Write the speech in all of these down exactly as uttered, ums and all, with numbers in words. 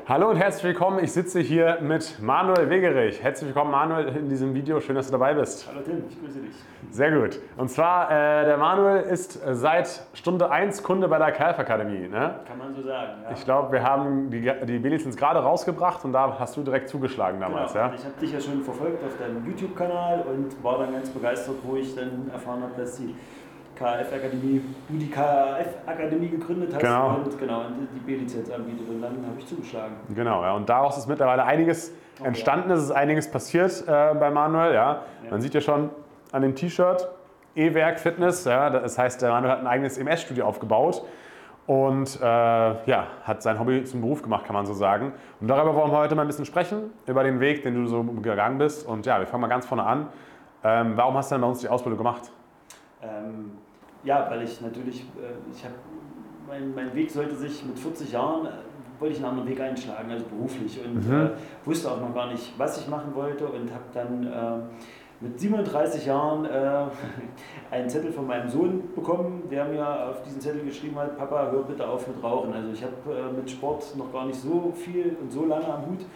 Hallo und herzlich willkommen. Ich sitze hier mit Manuel Wegerich. Herzlich willkommen, Manuel, in diesem Video. Schön, dass du dabei bist. Hallo Tim, ich grüße dich. Sehr gut. Und zwar, äh, der Manuel ist seit Stunde eins Kunde bei der K F Akademie. Ne? Kann man so sagen, ja. Ich glaube, wir haben die, die B-Lizenz gerade rausgebracht und da hast du direkt zugeschlagen damals. Genau. Ja? Ich habe dich ja schon verfolgt auf deinem YouTube-Kanal und war dann ganz begeistert, wo ich dann erfahren habe, dass die K F Akademie, du die K F Akademie gegründet hast Genau. und genau, die B-Lizenz anbietet, und dann habe ich zugeschlagen. Genau, ja. Und daraus ist mittlerweile einiges entstanden, es ist einiges passiert äh, bei Manuel. Ja? Ja. Man sieht ja schon an dem T-Shirt, E-Werk Fitness, ja? Das heißt, der Manuel hat ein eigenes E M S-Studio aufgebaut und äh, ja, hat sein Hobby zum Beruf gemacht, kann man so sagen. Und darüber wollen wir heute mal ein bisschen sprechen, über den Weg, den du so gegangen bist. Und ja, wir fangen mal ganz vorne an. Ähm, warum hast du denn bei uns die Ausbildung gemacht? Ähm, ja, weil ich natürlich, äh, ich habe, mein, mein Weg sollte sich mit vierzig Jahren, äh, wollte ich einen anderen Weg einschlagen, also beruflich, und Mhm. äh, wusste auch noch gar nicht, was ich machen wollte, und habe dann äh, mit siebenunddreißig Jahren äh, einen Zettel von meinem Sohn bekommen, der mir auf diesen Zettel geschrieben hat: Papa, hör bitte auf mit Rauchen. Also ich habe äh, mit Sport noch gar nicht so viel und so lange am Hut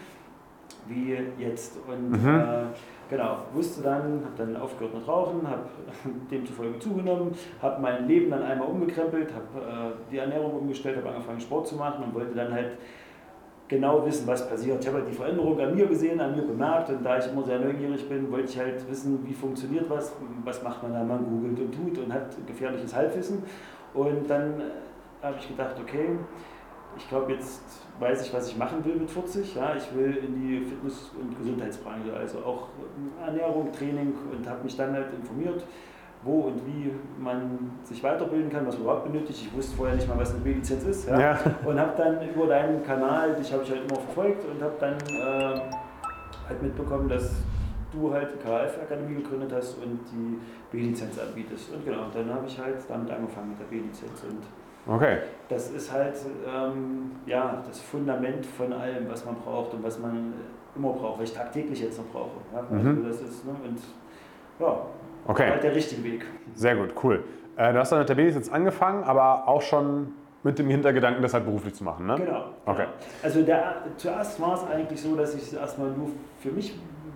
wie jetzt. Und Mhm. äh, genau, wusste dann, habe dann aufgehört mit Rauchen, habe demzufolge zugenommen, habe mein Leben dann einmal umgekrempelt, habe äh, die Ernährung umgestellt, habe angefangen Sport zu machen und wollte dann halt genau wissen, was passiert. Ich habe halt die Veränderung an mir gesehen, an mir bemerkt, und da ich immer sehr neugierig bin, wollte ich halt wissen, wie funktioniert was, was macht man da, man googelt und tut und hat gefährliches Halbwissen. Und dann äh, habe ich gedacht, okay, ich glaube, jetzt weiß ich, was ich machen will mit vierzig. Ja, ich will in die Fitness- und Gesundheitsbranche, also auch Ernährung, Training, und habe mich dann halt informiert, wo und wie man sich weiterbilden kann, was man überhaupt benötigt. Ich wusste vorher nicht mal, was eine B-Lizenz ist. Ja? Ja. Und habe dann über deinen Kanal, dich habe ich halt immer verfolgt, und habe dann äh, halt mitbekommen, dass du halt die K F Akademie gegründet hast und die B-Lizenz anbietest. Und genau, dann habe ich halt damit angefangen mit der B-Lizenz. Und Okay. das ist halt ähm, ja, das Fundament von allem, was man braucht und was man immer braucht, was ich tagtäglich jetzt noch brauche. Ja? Also Mhm. das ist, ne, und ja, Okay. halt der richtige Weg. Sehr gut, cool. Äh, du hast dann mit der B-Lizenz angefangen, aber auch schon mit dem Hintergedanken, das halt beruflich zu machen, ne? Genau. genau. Okay. Also der, zuerst war es eigentlich so, dass ich es erstmal nur für mich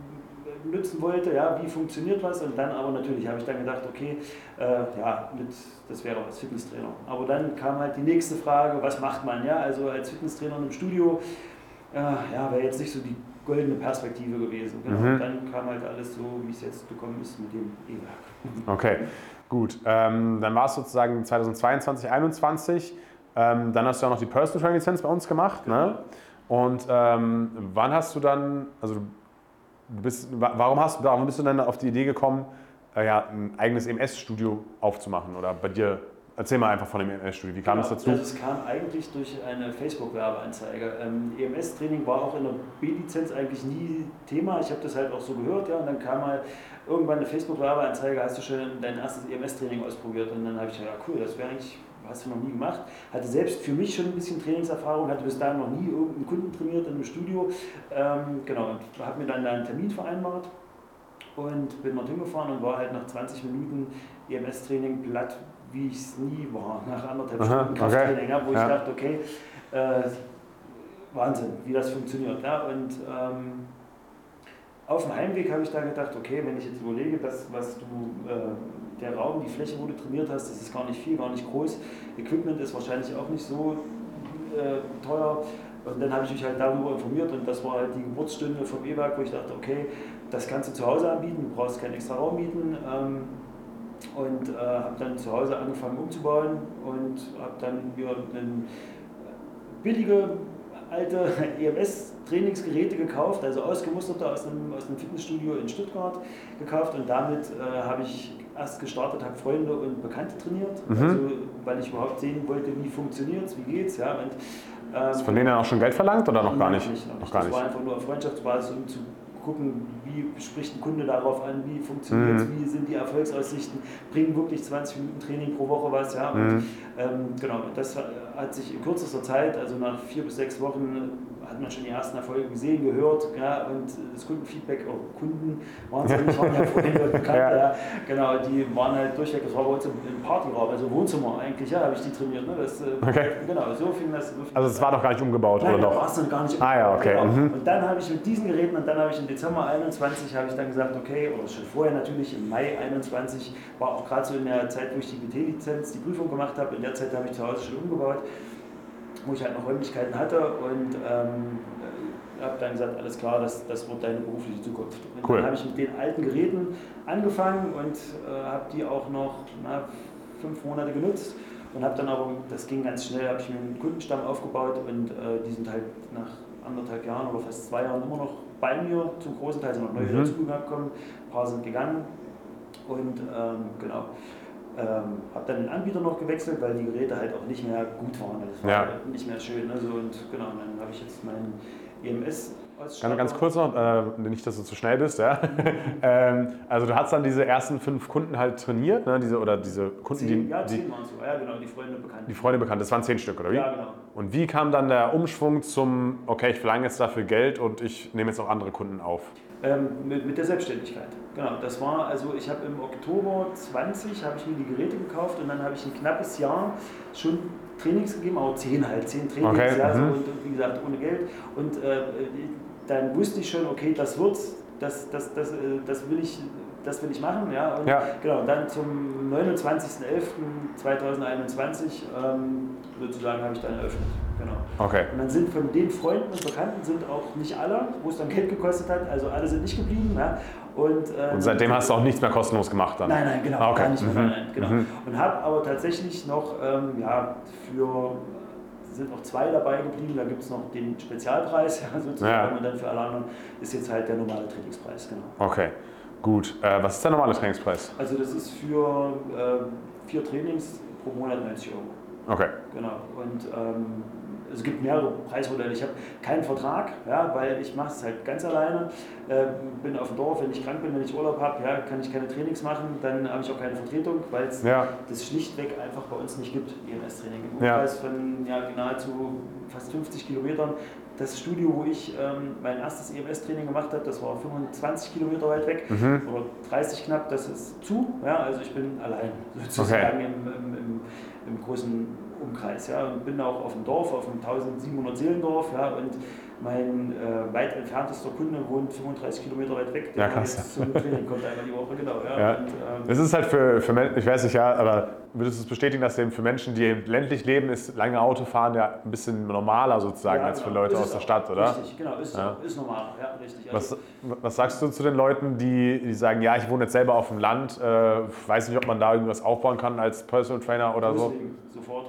nutzen wollte, ja, wie funktioniert was, und dann aber natürlich habe ich dann gedacht, okay, äh, ja, mit, das wäre was, Fitnesstrainer. Aber dann kam halt die nächste Frage, was macht man, ja, also als Fitnesstrainer im Studio, äh, ja, wäre jetzt nicht so die goldene Perspektive gewesen. Genau. Mhm. Und dann kam halt alles so, wie es jetzt gekommen ist mit dem E-Werk. Okay, gut. Ähm, dann war es sozusagen zweitausendzweiundzwanzig, einundzwanzig. Ähm, dann hast du auch noch die Personal Training Lizenz bei uns gemacht. Genau. Ne? Und ähm, wann hast du dann, also du bist, warum, hast, warum bist du dann auf die Idee gekommen, äh, ja, ein eigenes E M S-Studio aufzumachen? Oder bei dir, erzähl mal einfach von dem E M S-Studio. Wie kam Genau, es dazu? also es kam eigentlich durch eine Facebook-Werbeanzeige. Ähm, E M S-Training war auch in der B-Lizenz eigentlich nie Thema. Ich habe das halt auch so gehört, ja, und dann kam mal irgendwann eine Facebook-Werbeanzeige: hast du schon dein erstes E M S-Training ausprobiert? Und dann habe ich gedacht, ja cool, das wäre eigentlich, hast du noch nie gemacht. Hatte selbst für mich schon ein bisschen Trainingserfahrung, hatte bis dahin noch nie irgendeinen Kunden trainiert in einem Studio. Ähm, genau, und habe mir dann da einen Termin vereinbart und bin dorthin gefahren und war halt nach zwanzig Minuten E M S-Training platt, wie ich es nie war, nach anderthalb Aha, Stunden Krafttraining, okay. ja, wo Ja. ich dachte, okay, äh, Wahnsinn, wie das funktioniert. Ja, und ähm, auf dem Heimweg habe ich da gedacht, okay, wenn ich jetzt überlege, dass was du, äh, der Raum, die Fläche, wo du trainiert hast, das ist gar nicht viel, gar nicht groß, Equipment ist wahrscheinlich auch nicht so äh, teuer. Und dann habe ich mich halt darüber informiert, und das war halt die Geburtsstunde vom E-Werk, wo ich dachte, okay, das kannst du zu Hause anbieten, du brauchst keinen extra Raum mieten. Ähm, und äh, habe dann zu Hause angefangen umzubauen und habe dann mir eine billige alte E M S-Trainingsgeräte gekauft, also ausgemusterte aus einem, aus einem Fitnessstudio in Stuttgart gekauft, und damit äh, habe ich erst gestartet, habe Freunde und Bekannte trainiert, Mhm. also, weil ich überhaupt sehen wollte, wie funktioniert es, wie geht's. Ja, und, ähm, Hast du von denen dann auch schon Geld verlangt oder noch gar nicht? nicht, noch nicht. Noch gar Das nicht. war einfach nur auf Freundschaftsbasis, um zu gucken, wie spricht ein Kunde darauf an, wie funktioniert es, Mhm. wie sind die Erfolgsaussichten, bringen wirklich zwanzig Minuten Training pro Woche was. Ja, und, Mhm. ähm, genau, das hat sich in kürzester Zeit, also nach vier bis sechs Wochen, hat man schon die ersten Erfolge gesehen, gehört, ja, und das Kundenfeedback, auch Kunden waren es nicht, waren ja vorhin bekannt, ja. Ja, genau, die waren halt durchweg, das war bei uns im Partyraum, also Wohnzimmer eigentlich, ja, habe ich die trainiert, ne, das, okay. Genau, so fing das. So fing also es war noch gar nicht umgebaut, Nein, oder doch? Nein, war es noch gar nicht umgebaut. Ah ja, okay. Genau. Mhm. Und dann habe ich mit diesen Geräten, und dann habe ich im Dezember einundzwanzig, habe ich dann gesagt, okay, oder schon vorher natürlich, im Mai einundzwanzig, war auch gerade so in der Zeit, wo ich die B T-Lizenz, die Prüfung gemacht habe, in der Zeit habe ich zu Hause schon umgebaut, wo ich halt noch Räumlichkeiten hatte und ähm, habe dann gesagt, alles klar, das, das wird deine berufliche Zukunft. Und cool. Dann habe ich mit den alten Geräten angefangen und äh, habe die auch noch na, fünf Monate genutzt und habe dann aber, das ging ganz schnell, habe ich mir einen Kundenstamm aufgebaut und äh, die sind halt nach anderthalb Jahren oder fast zwei Jahren immer noch bei mir, zum großen Teil sind noch neue mhm. dazugekommen, ein paar sind gegangen und ähm, genau. Ähm, habe dann den Anbieter noch gewechselt, weil die Geräte halt auch nicht mehr gut waren. Das war ja. halt nicht mehr schön. Also und genau, und dann habe ich jetzt meinen E M S Ganz, ganz kurz noch, äh, nicht, dass du zu schnell bist. Ja? ähm, also du hast dann diese ersten fünf Kunden halt trainiert, ne? diese, oder diese Kunden, zehn, die... Ja, die, zehn waren es. Ja, genau, die Freunde bekannt. Die Freunde bekannt, das waren zehn Stück, oder wie? Ja, genau. Und wie kam dann der Umschwung zum, okay, ich verlange jetzt dafür Geld und ich nehme jetzt auch andere Kunden auf? Ähm, mit, mit der Selbstständigkeit. Genau, das war, also ich habe im Oktober zwanzig habe ich mir die Geräte gekauft und dann habe ich ein knappes Jahr schon Trainings gegeben, auch zehn halt, zehn Trainings, okay. ja, so, mhm. und, und wie gesagt ohne Geld. Und äh, dann wusste ich schon, okay, das wird's, das, das, das, das will ich, das will ich machen, ja. Und ja. genau, dann zum neunundzwanzigsten elften zweitausendeinundzwanzig ähm, sozusagen habe ich dann eröffnet. Genau. Okay. Und dann sind von den Freunden und Bekannten sind auch nicht alle, wo es dann Geld gekostet hat, also alle sind nicht geblieben. Ja. Und, äh, und seitdem hast du auch nichts mehr kostenlos gemacht dann? Nein, nein, genau, okay. gar nicht mehr. Mhm. Nein, genau. Mhm. Und habe aber tatsächlich noch, ähm, ja, für, sind noch zwei dabei geblieben, da gibt es noch den Spezialpreis, ja, sozusagen, ja. Und dann für alle anderen ist jetzt halt der normale Trainingspreis, genau. Okay, gut. Äh, was ist der normale Trainingspreis? Also das ist für äh, vier Trainings pro Monat neunzig Euro. Okay. Genau, und ähm, es gibt mehrere Preismodelle. Ich habe keinen Vertrag, ja, weil ich mache es halt ganz alleine. Äh, bin auf dem Dorf, wenn ich krank bin, wenn ich Urlaub habe, ja, kann ich keine Trainings machen, dann habe ich auch keine Vertretung, weil es ja. das schlichtweg einfach bei uns nicht gibt, E M S-Training. Im Umkreis ja. von ja, nahezu fast fünfzig Kilometern. Das Studio, wo ich ähm, mein erstes E M S-Training gemacht habe, das war fünfundzwanzig Kilometer weit weg, mhm. oder dreißig knapp, das ist zu. Ja, also ich bin allein sozusagen okay. im, im, im, im großen Umkreis, ja, und bin auch auf dem Dorf, auf dem eintausendsiebenhundert Seelendorf, ja, und mein äh, weit entferntester Kunde wohnt fünfunddreißig Kilometer weit weg, der ja, krass. jetzt zum Training kommt einmal die Woche, genau. Ja, ja. Und, ähm, das ist halt für, für Menschen, ich weiß nicht, ja, aber würdest du es bestätigen, dass eben für Menschen, die ländlich leben, ist lange Autofahren ja ein bisschen normaler sozusagen ja, als genau. für Leute ist aus der auch. Stadt, oder? Richtig, genau, ist, ja. ist normaler, ja, richtig. Also, was, was sagst du zu den Leuten, die, die sagen, ja, ich wohne jetzt selber auf dem Land, äh, weiß nicht, ob man da irgendwas aufbauen kann als Personal Trainer oder so? Sofort.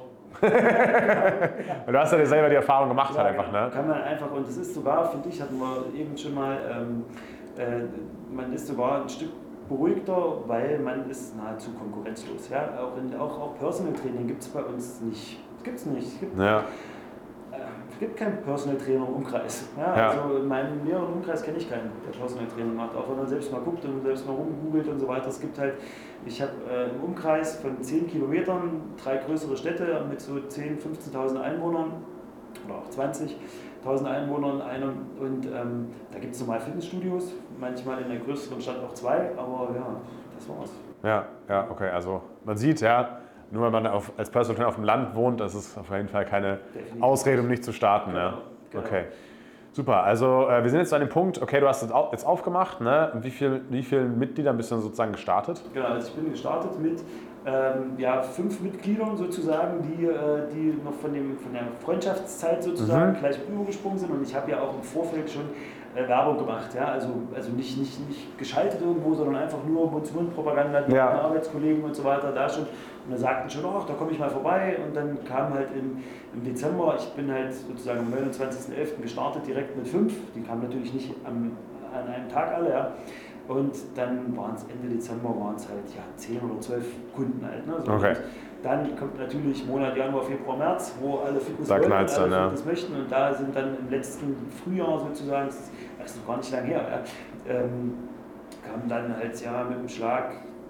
Du hast ja selber die Erfahrung gemacht, ja, halt einfach, genau. ne? Kann man einfach, und das ist sogar, finde ich, hatten wir eben schon mal, ähm, äh, man ist sogar ein Stück beruhigter, weil man ist nahezu konkurrenzlos. Ja? Auch, in, auch, auch Personal Training gibt es bei uns nicht. Das gibt es nicht. Es gibt, ja. äh, es gibt keinen Personal Trainer im Umkreis. Ja? Ja. Also in meinem näheren Umkreis kenne ich keinen, der Personal Trainer macht. Auch wenn man selbst mal guckt und selbst mal rumgoogelt und so weiter. Es gibt halt, ich habe äh, im Umkreis von zehn Kilometern drei größere Städte mit so zehntausend, fünfzehntausend Einwohnern oder auch zwanzigtausend Einwohnern einem, und ähm, da gibt es normal Fitnessstudios, manchmal in der größeren Stadt auch zwei, aber ja, das war's. Ja, ja, okay, also man sieht ja, nur wenn man auf, als Personal Trainer auf dem Land wohnt, das ist auf jeden Fall keine Definitiv. Ausrede, um nicht zu starten. Genau, ne? genau. Okay. Super, also äh, wir sind jetzt an dem Punkt, okay, du hast es jetzt aufgemacht, ne? Wie viel, wie vielen Mitgliedern bist du dann sozusagen gestartet? Genau, also ich bin gestartet mit ähm, ja, fünf Mitgliedern sozusagen, die, äh, die noch von, dem, von der Freundschaftszeit sozusagen mhm. gleich übergesprungen sind, und ich habe ja auch im Vorfeld schon äh, Werbung gemacht, ja? also, also nicht, nicht, nicht geschaltet irgendwo, sondern einfach nur Mund-zu-Mund-Propaganda, die ja. Arbeitskollegen und so weiter da schon. Und da sagten schon, ach, da komme ich mal vorbei, und dann kam halt im, im Dezember, ich bin halt sozusagen am neunundzwanzigsten elften gestartet, direkt mit fünf, die kamen natürlich nicht am, an einem Tag alle, ja. Und dann waren es Ende Dezember, waren es halt ja, zehn oder zwölf Kunden halt. Ne? So, okay. Dann kommt natürlich Monat Januar, Februar, März, wo alle Fitness da wollen und alle dann, ja. Fitness möchten, und da sind dann im letzten Frühjahr sozusagen, das ist noch gar nicht lange her, ja, ähm, kamen dann halt ja mit dem Schlag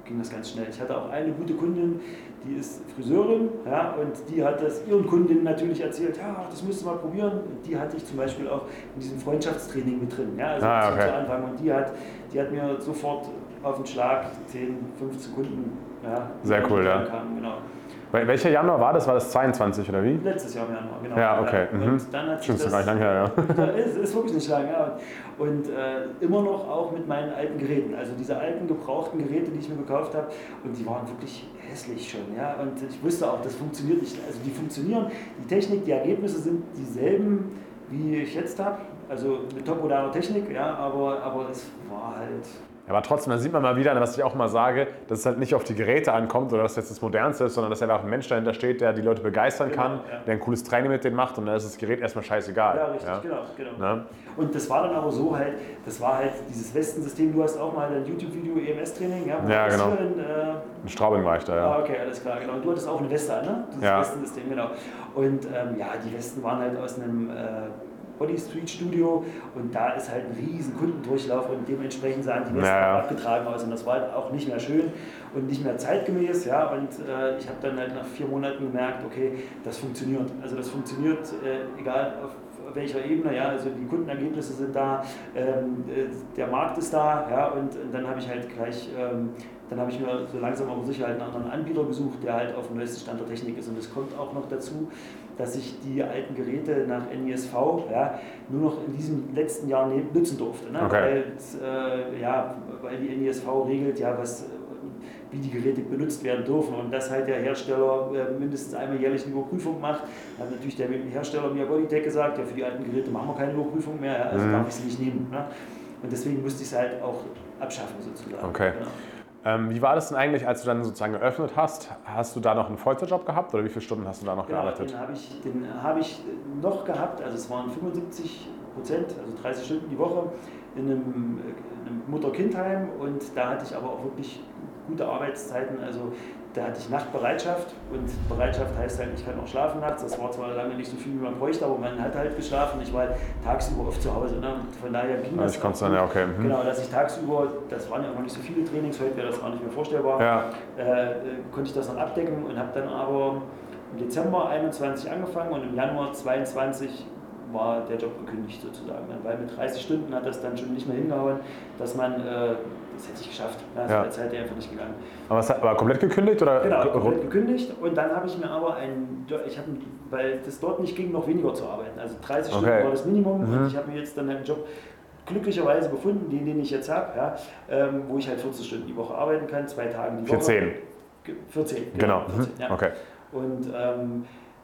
ging das ganz schnell. Ich hatte auch eine gute Kundin, die ist Friseurin, ja, und die hat das ihren Kundinnen natürlich erzählt, ja, das müsst ihr mal probieren. Und die hatte ich zum Beispiel auch in diesem Freundschaftstraining mit drin, ja, also ah, okay. zu Anfang. Und die hat, die hat mir sofort auf den Schlag zehn, fünfzehn Kunden, ja, sehr cool, ja. Kamen, genau. Welcher Januar war das? War das zweiundzwanzig oder wie? Letztes Jahr im Januar, genau. Ja, okay. Und mhm. dann hat sich Stimmt, das, gar nicht lange her, ja. ist, ist wirklich nicht lange, ja. Und äh, immer noch auch mit meinen alten Geräten, also diese alten gebrauchten Geräte, die ich mir gekauft habe, und die waren wirklich hässlich schon, ja. Und ich wusste auch, das funktioniert nicht. Also die funktionieren, die Technik, die Ergebnisse sind dieselben, wie ich jetzt habe, also mit top-moderner Technik, ja, aber, aber es war halt... Aber trotzdem, da sieht man mal wieder, was ich auch mal sage, dass es halt nicht auf die Geräte ankommt oder dass jetzt das Modernste ist, sondern dass einfach ein Mensch dahinter steht, der die Leute begeistern genau, kann, ja. der ein cooles Training mit denen macht und dann ist das Gerät erstmal scheißegal. Ja, richtig, ja? genau. genau. Na? Und das war dann aber so halt, das war halt dieses Westensystem, du hast auch mal ein YouTube-Video E M S-Training, ja? Ja, genau. In, äh, in Straubing war ich da, ja. Ah, okay, alles klar, genau. Und du hattest auch eine Weste an, ne? Dieses ja. Westensystem, genau. Und ähm, ja, die Westen waren halt aus einem... Äh, Body Street Studio und da ist halt ein riesen Kundendurchlauf und dementsprechend sahen die Westen ja. abgetragen aus und das war halt auch nicht mehr schön und nicht mehr zeitgemäß, ja, und äh, ich habe dann halt nach vier Monaten gemerkt, okay, das funktioniert, also das funktioniert, äh, egal auf welcher Ebene, ja, also die Kundenergebnisse sind da, ähm, der Markt ist da, ja, und, und dann habe ich halt gleich, ähm, dann habe ich mir so langsam aber sicher halt einen anderen Anbieter gesucht, der halt auf dem neuesten Stand der Technik ist und es kommt auch noch dazu, dass ich die alten Geräte nach N I S V ja, nur noch in diesem letzten Jahr nutzen durfte. Ne? Okay. Weil, äh, ja, weil die N I S V regelt, ja, was, wie die Geräte benutzt werden dürfen und dass halt der Hersteller äh, mindestens einmal jährlich eine Überprüfung macht. Dann hat natürlich der Hersteller mir Bodytech gesagt, ja, für die alten Geräte machen wir keine Überprüfung mehr, ja, also mhm. darf ich sie nicht nehmen. Ne? Und deswegen musste ich es halt auch abschaffen sozusagen. Okay. Genau. Ähm, wie war das denn eigentlich, als du dann sozusagen geöffnet hast? Hast du da noch einen Vollzeitjob gehabt oder wie viele Stunden hast du da noch genau, gearbeitet? Den habe ich, den hab ich noch gehabt, also es waren fünfundsiebzig Prozent, also dreißig Stunden die Woche in einem, in einem Mutter-Kind-Heim und da hatte ich aber auch wirklich gute Arbeitszeiten, also da hatte ich Nachtbereitschaft und Bereitschaft heißt halt, ich kann auch schlafen nachts, das war zwar lange nicht so viel, wie man bräuchte, aber man hat halt geschlafen, ich war halt tagsüber oft zu Hause, ne? Und von daher ging das. Ich konnte dann, ja, okay. Mhm. Genau, dass ich tagsüber, das waren ja auch noch nicht so viele Trainings, heute wäre das gar nicht mehr vorstellbar, ja. äh, konnte ich das noch abdecken und habe dann aber im Dezember einundzwanzig angefangen und im Januar zweiundzwanzig war der Job gekündigt sozusagen, weil mit dreißig Stunden hat das dann schon nicht mehr hingehauen, dass man, äh, das hätte ich geschafft, ja, das ja. wäre Zeit einfach nicht gegangen. Aber was, war komplett gekündigt? Oder? Genau, komplett gekündigt und dann habe ich mir aber ein, ich habe, weil das dort nicht ging, noch weniger zu arbeiten, also dreißig okay. Stunden war das Minimum mhm. und ich habe mir jetzt dann einen Job glücklicherweise gefunden, den, den ich jetzt habe, ja, ähm, wo ich halt vierzehn Stunden die Woche arbeiten kann, zwei Tage die Woche. Für zehn? Für zehn, genau. genau. vierzehn, ja. Okay. Und ähm,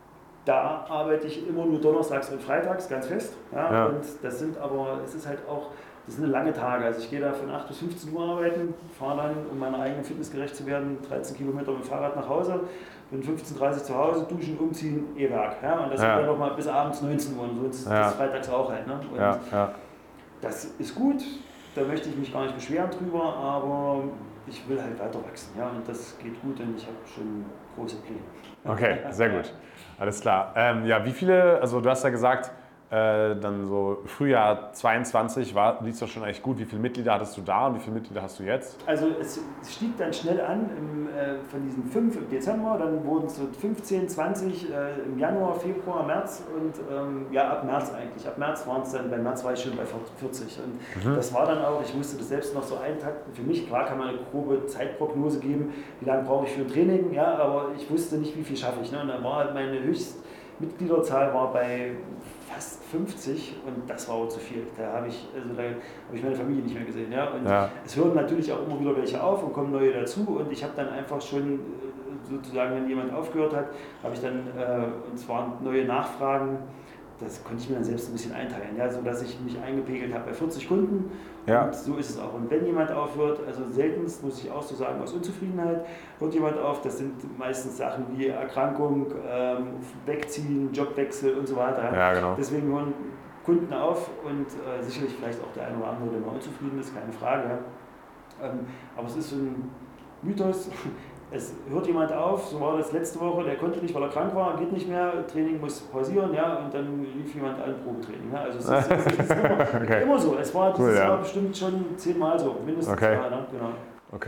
da arbeite ich immer nur donnerstags und freitags ganz fest. Ja, ja. Und das sind aber, es ist halt auch, das sind lange Tage. Also ich gehe da von acht bis fünfzehn Uhr arbeiten, fahre dann, um meiner eigenen Fitness gerecht zu werden, dreizehn Kilometer mit dem Fahrrad nach Hause, bin fünfzehn Uhr dreißig zu Hause, duschen, umziehen, E-Werk. Ja, und das ja. geht dann nochmal bis abends neunzehn Uhr und so ist ja. das freitags auch halt. Ne? Und ja. Ja. das ist gut, da möchte ich mich gar nicht beschweren drüber, aber ich will halt weiter wachsen. Ja? Und das geht gut und ich habe schon große Pläne. Okay, sehr gut. Alles klar. Ähm, ja, wie viele, also du hast ja gesagt, äh, dann so Frühjahr zweiundzwanzig war, lief es doch schon eigentlich gut. Wie viele Mitglieder hattest du da und wie viele Mitglieder hast du jetzt? Also es, es stieg dann schnell an im, äh, von diesen fünf im Dezember, dann wurden es so fünfzehn, zwanzig äh, im Januar, Februar, März und ähm, ja ab März eigentlich. Ab März waren es dann, bei März war ich schon bei vierzig und mhm. das war dann auch, ich musste das selbst noch so eintakten. Für mich, klar kann man eine grobe Zeitprognose geben, wie lange brauche ich für ein Training, ja, aber ich wusste nicht, wie viel schaffe ich. Ne? Und dann war halt meine Höchstmitgliederzahl war bei fast fünfzig und das war auch zu viel. Da habe ich, also da habe ich meine Familie nicht mehr gesehen. Ja? Und ja. es hören natürlich auch immer wieder welche auf und kommen neue dazu und ich habe dann einfach schon sozusagen, wenn jemand aufgehört hat, habe ich dann, äh, und zwar neue Nachfragen, das konnte ich mir dann selbst ein bisschen einteilen, ja? Sodass ich mich eingepegelt habe bei vierzig Kunden ja. und so ist es auch. Und wenn jemand aufhört, also seltenst, muss ich auch so sagen, aus Unzufriedenheit, hört jemand auf, das sind meistens Sachen wie Erkrankung, ähm, Wegziehen, Jobwechsel und so weiter. Ja, genau. Deswegen hören Kunden auf und äh, sicherlich vielleicht auch der eine oder andere, der mal unzufrieden ist, keine Frage. Ja? Ähm, aber es ist so ein Mythos. Es hört jemand auf, so war das letzte Woche, der konnte nicht, weil er krank war, geht nicht mehr, Training muss pausieren, ja, und dann lief jemand ein Probetraining. Ja. Also es ist, es ist immer, okay. immer so. Es war dieses cool, ja. Jahr bestimmt schon zehnmal so, mindestens. Okay. Mal, ne? Genau. Okay.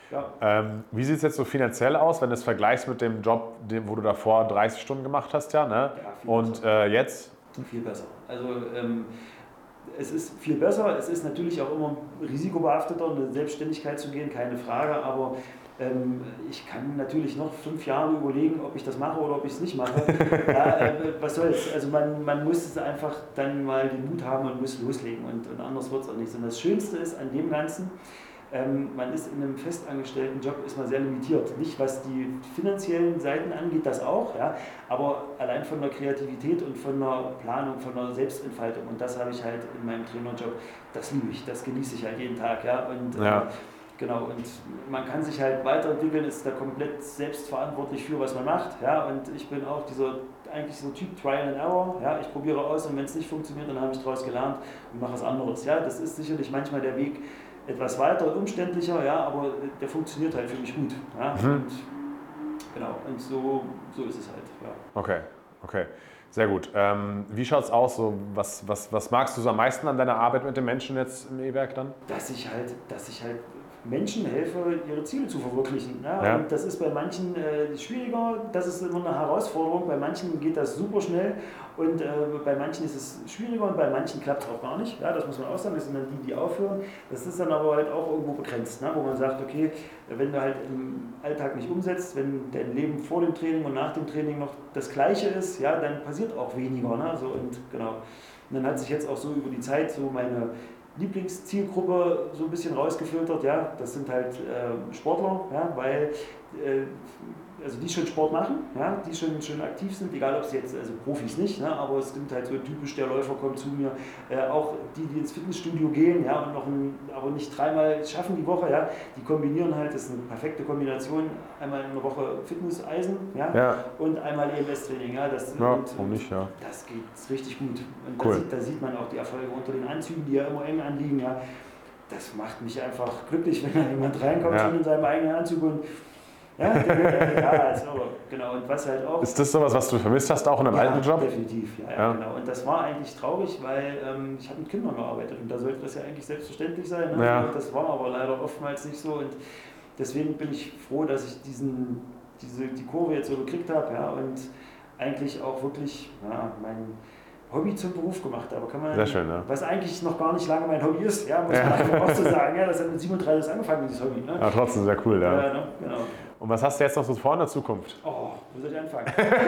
Ja. Ähm, wie sieht es jetzt so finanziell aus, wenn du es vergleichst mit dem Job, den, wo du davor dreißig Stunden gemacht hast, ja, ne? Ja, viel Und äh, jetzt? Viel besser. Also ähm, es ist viel besser. Es ist natürlich auch immer risikobehafteter, eine Selbstständigkeit zu gehen, keine Frage. Aber ähm, ich kann natürlich noch fünf Jahre überlegen, ob ich das mache oder ob ich es nicht mache. Ja, äh, was soll's? Also man, man muss es einfach dann mal den Mut haben und muss loslegen. Und, und anders wird es auch nicht. Und das Schönste ist an dem Ganzen, Ähm, man ist in einem festangestellten Job ist man sehr limitiert. Nicht was die finanziellen Seiten angeht, das auch, ja, aber allein von der Kreativität und von der Planung, von der Selbstentfaltung. Und das habe ich halt in meinem Trainerjob, das liebe ich, das genieße ich halt jeden Tag. Ja, und, ja. Äh, genau, und man kann sich halt weiterentwickeln, ist da komplett selbstverantwortlich für, was man macht. Ja, und ich bin auch dieser eigentlich so Typ Trial and Error. Ja, ich probiere aus und wenn es nicht funktioniert, dann habe ich daraus gelernt und mache was anderes. Ja, das ist sicherlich manchmal der Weg, etwas weiter, umständlicher, ja, aber der funktioniert halt für mich gut. Ja? Mhm. Und, genau, und so, so ist es halt. Ja. Okay, okay. Sehr gut. Ähm, wie schaut es aus? So, was, was, was magst du so am meisten an deiner Arbeit mit den Menschen jetzt im E-Werk dann? Dass ich halt, dass ich halt Menschen helfe, ihre Ziele zu verwirklichen. Ja? Ja. Und das ist bei manchen äh, schwieriger, das ist immer eine Herausforderung. Bei manchen geht das super schnell und äh, bei manchen ist es schwieriger und bei manchen klappt es auch gar nicht. Ja, das muss man auch sagen, das sind dann die, die aufhören. Das ist dann aber halt auch irgendwo begrenzt, ne? Wo man sagt, okay, wenn du halt im Alltag nicht umsetzt, wenn dein Leben vor dem Training und nach dem Training noch das Gleiche ist, ja, dann passiert auch weniger. Ne? So, und genau. Und dann hat sich jetzt auch so über die Zeit so meine Lieblingszielgruppe so ein bisschen rausgefiltert, ja, das sind halt äh, Sportler, ja, weil äh, also die schon Sport machen, ja, die schon, schon aktiv sind, egal ob sie jetzt, also Profis nicht, ne, aber es gibt halt so typisch, der Läufer kommt zu mir, äh, auch die, die ins Fitnessstudio gehen, ja, und noch ein, aber nicht dreimal schaffen die Woche, ja, die kombinieren halt, das ist eine perfekte Kombination, einmal in der Woche Fitnesseisen, ja, Ja. und einmal E M S-Training, ja, das, Ja, und, warum nicht, ja. das geht richtig gut. Und Cool. da, sieht, da sieht man auch die Erfolge unter den Anzügen, die ja immer eng anliegen, ja, das macht mich einfach glücklich, wenn da jemand reinkommt, Ja. schon in seinem eigenen Anzug und ja, der, ja, also, genau. Und was halt auch. Ist das sowas, was du vermisst hast, auch in einem ja, alten Job? Definitiv, ja, ja, Ja. genau. Und das war eigentlich traurig, weil ähm, ich habe mit Kindern gearbeitet und da sollte das ja eigentlich selbstverständlich sein. Ne? Ja. Und das war aber leider oftmals nicht so. Und deswegen bin ich froh, dass ich diesen, diese, die Kurve jetzt so gekriegt habe, ja, und eigentlich auch wirklich ja, mein Hobby zum Beruf gemacht habe. Kann man, Sehr schön, ja. Was eigentlich noch gar nicht lange mein Hobby ist, ja, muss Ja. man einfach auch so sagen. Ja, das hat mit siebenunddreißig angefangen, dieses Hobby. Ne? Ja, trotzdem sehr cool, ja. Ja, ne? Genau. Und was hast du jetzt noch so vor in der Zukunft? Oh, wo soll ich anfangen?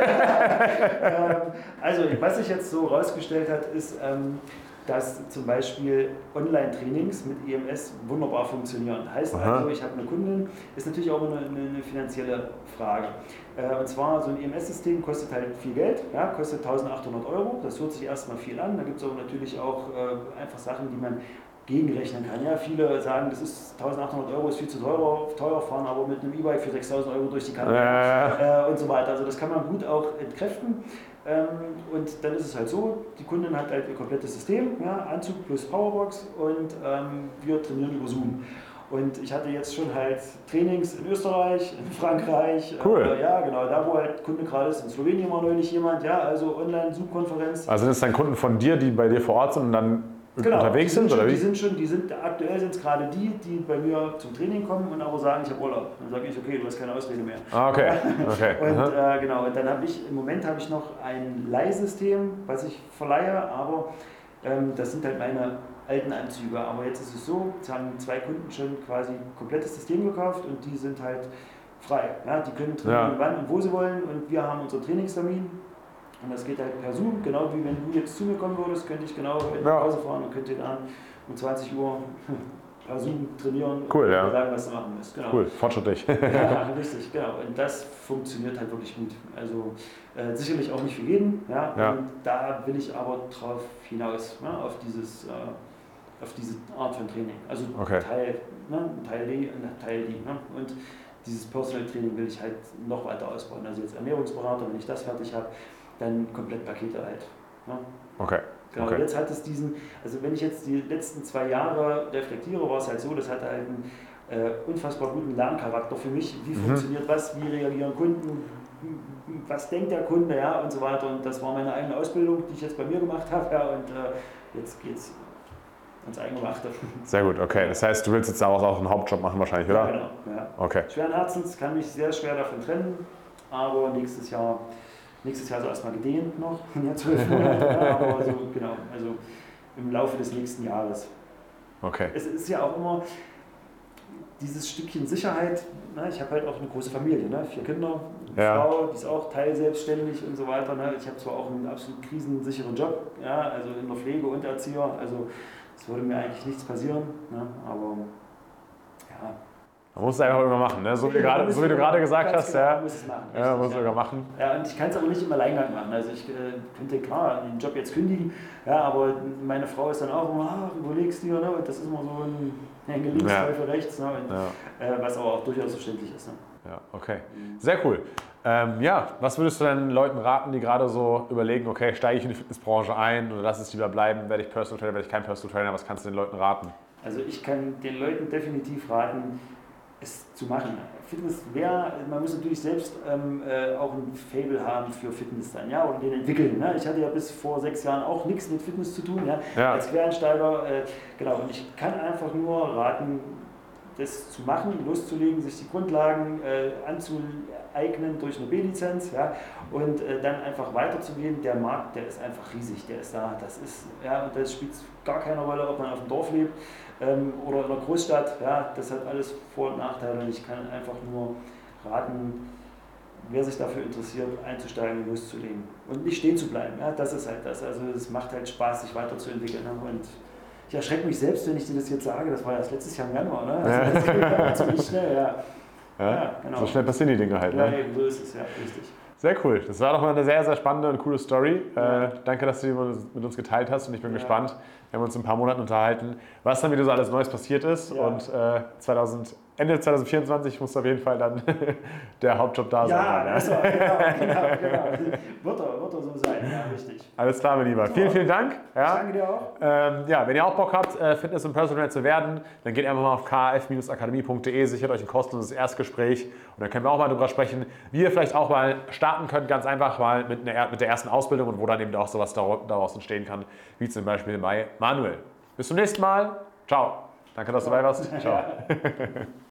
ähm, also, was sich jetzt so rausgestellt hat, ist, ähm, dass zum Beispiel Online-Trainings mit E M S wunderbar funktionieren. Heißt Aha. also, ich habe eine Kundin, ist natürlich auch eine, eine, eine finanzielle Frage. Äh, und zwar, so ein E M S-System kostet halt viel Geld, ja, kostet eintausendachthundert Euro. Das hört sich erstmal viel an. Da gibt es aber natürlich auch äh, einfach Sachen, die man gegenrechnen kann. Ja, viele sagen, das ist eintausendachthundert Euro, ist viel zu teuer, teuer fahren, aber mit einem E-Bike für sechstausend Euro durch die Kante Äh. äh, und so weiter. Also das kann man gut auch entkräften. Ähm, und dann ist es halt so, die Kundin hat halt ihr komplettes System, ja, Anzug plus Powerbox und ähm, wir trainieren über Zoom. Und ich hatte jetzt schon halt Trainings in Österreich, in Frankreich, Cool. äh, ja genau, da wo halt Kunde gerade ist, in Slowenien war neulich jemand, ja, also Online-Zoom-Konferenz. Also sind es dann Kunden von dir, die bei dir vor Ort sind und dann Genau, unterwegs die sind, sind? Oder schon, wie? die sind schon, die sind, aktuell sind es gerade die, die bei mir zum Training kommen und aber sagen, ich habe Urlaub. Dann sage ich, okay, du hast keine Ausrede mehr. Ah, okay. okay. Und Aha. äh, genau, und dann habe ich, im Moment habe ich noch ein Leihsystem, was ich verleihe, aber ähm, das sind halt meine alten Anzüge. Aber jetzt ist es so, jetzt haben zwei Kunden schon quasi ein komplettes System gekauft und die sind halt frei. Ja, die können trainieren, Ja. wann und wo sie wollen und wir haben unseren Trainingstermin. Und das geht halt per Zoom, genau wie wenn du jetzt zu mir kommen würdest, könnte ich genau in die Ja. Pause fahren und könnte dann um zwanzig Uhr per Zoom trainieren Cool, und ja. sagen, was du machen musst. Genau. Cool, fortschrittlich. Ja, richtig, genau. Und das funktioniert halt wirklich gut. Also äh, sicherlich auch nicht für jeden, ja? Ja. Und da will ich aber drauf hinaus, ne? auf, dieses, äh, auf diese Art von Training. Also Okay. Teil, ne? Teil D und Teil D. Ne? Und dieses Personal Training will ich halt noch weiter ausbauen. Also jetzt Ernährungsberater, wenn ich das fertig habe, dann komplett Pakete halt. Ne? Okay. Genau, Okay. jetzt hat es diesen, also wenn ich jetzt die letzten zwei Jahre reflektiere, war es halt so, das hat halt einen äh, unfassbar guten Lerncharakter für mich. Wie Mhm. funktioniert was, wie reagieren Kunden, was denkt der Kunde, ja, und so weiter. Und das war meine eigene Ausbildung, die ich jetzt bei mir gemacht habe, ja, und äh, jetzt geht's ans Eingemachte. Sehr gut, okay. Das heißt, du willst jetzt daraus auch einen Hauptjob machen wahrscheinlich, oder? Ja, genau. Ja. Okay. Schweren Herzens, kann mich sehr schwer davon trennen, aber nächstes Jahr, nächstes Jahr so erstmal gedehnt noch, ja, zwölf Monate, ja, aber so, genau, also im Laufe des nächsten Jahres. Okay. Es ist ja auch immer dieses Stückchen Sicherheit, ne? Ich habe halt auch eine große Familie, ne? Vier Kinder, eine Ja. Frau, die ist auch teilselbstständig und so weiter. Ne? Ich habe zwar auch einen absolut krisensicheren Job, ja? Also in der Pflege und Erzieher, also es würde mir eigentlich nichts passieren, ne? Aber ja. Man muss es einfach immer machen, ne? so, wie, Ja, gerade, so wie du gerade gesagt hast. genau, Ja, muss es machen, ja, muss es ja. sogar machen. Ja, und ich kann es aber nicht im Alleingang machen. Also ich äh, könnte klar den Job jetzt kündigen, ja, aber meine Frau ist dann auch immer, ach, überlegst dir, ne? Und das ist immer so ein Hänge links, Ja. Läufe rechts, ne? Und, Ja. äh, was aber auch durchaus verständlich ist. Ne? Ja, okay. Sehr cool. Ähm, ja, was würdest du denn Leuten raten, die gerade so überlegen, okay, steige ich in die Fitnessbranche ein oder lass es lieber bleiben, werde ich Personal Trainer, werde ich kein Personal Trainer, was kannst du den Leuten raten? Also ich kann den Leuten definitiv raten, es zu machen. Fitness wäre, man muss natürlich selbst ähm, äh, auch ein Faible haben für Fitness dann, ja, oder den entwickeln. Ne? Ich hatte ja bis vor sechs Jahren auch nichts mit Fitness zu tun, ja, Ja. als Quereinsteiger, äh, genau, und ich kann einfach nur raten, das zu machen, loszulegen, sich die Grundlagen äh, anzueignen durch eine B-Lizenz, ja, und äh, dann einfach weiterzugehen. Der Markt, der ist einfach riesig, der ist da. Das ist, ja, und das spielt gar keine Rolle, ob man auf dem Dorf lebt ähm, oder in einer Großstadt. Ja, das hat alles Vor- und Nachteile und ich kann einfach nur raten, wer sich dafür interessiert, einzusteigen, loszulegen und nicht stehen zu bleiben. Ja, das ist halt das. Also es macht halt Spaß, sich weiterzuentwickeln. Ne? Und ich erschrecke mich selbst, wenn ich dir das jetzt sage. Das war ja das letztes Jahr im Januar. Ne? Also das geht ja ziemlich schnell. Ja. Ja, Ja, genau. So schnell passieren die Dinge halt. Ja, Ne? eben, so ist es, ja, richtig. Sehr cool. Das war doch mal eine sehr, sehr spannende und coole Story. Ja. Äh, danke, dass du die mit uns geteilt hast und ich bin Ja. gespannt. Wir haben uns in ein paar Monaten unterhalten, was dann wieder so alles Neues passiert ist. Ja. Und äh, zweitausend, Ende zwanzig vierundzwanzig muss auf jeden Fall dann der Hauptjob da sein. Ja, Ja, also, genau, genau, genau. Wird er, wird er so sein, ja, richtig. Alles klar, mein Lieber. Vielen, vielen Dank. Ja. Ich danke dir auch. Ähm, ja, wenn ihr auch Bock habt, äh, Fitness- und Personal Trainer zu werden, dann geht einfach mal auf k f akademie punkt de, sichert euch ein kostenloses Erstgespräch und dann können wir auch mal darüber sprechen, wie ihr vielleicht auch mal starten könnt, ganz einfach mal mit, einer, mit der ersten Ausbildung und wo dann eben auch sowas daraus entstehen kann, wie zum Beispiel bei Manuel. Bis zum nächsten Mal. Ciao. Danke, dass du dabei warst. Ciao.